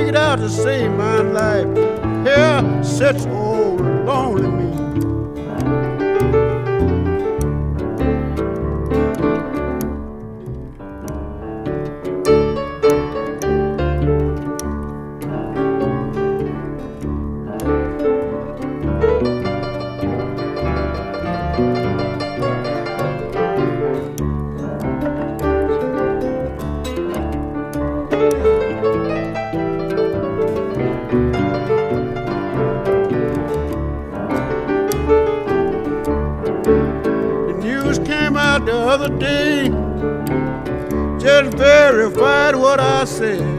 figured out to save my life. Here sits old lonely me. Came out the other day, just verified what I said.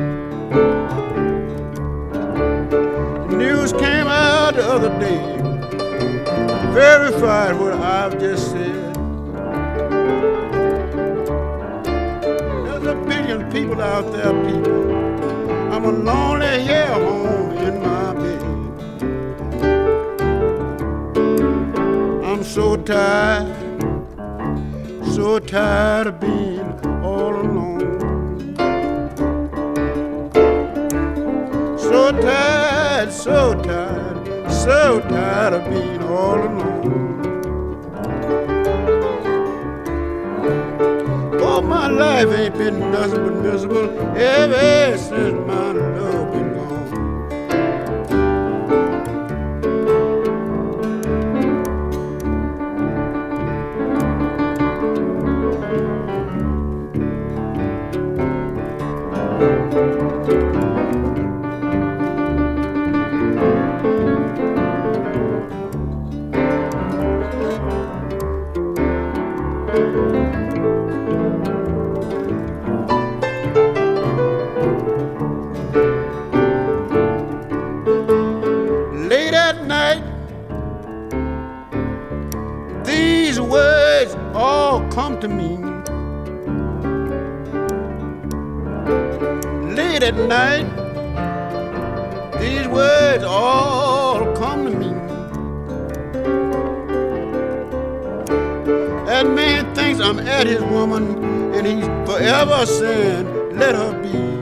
The news came out the other day, verified what I've just said. There's a billion people out there, people. I'm a lonely here home in my bed. I'm so tired of being all alone. So tired of being all alone. Oh, my life ain't been nothing but miserable ever since my love been gone. Late at night, these words all come to me. Late at night, these words all come to me. That man thinks I'm at his woman, and he's forever saying, let her be.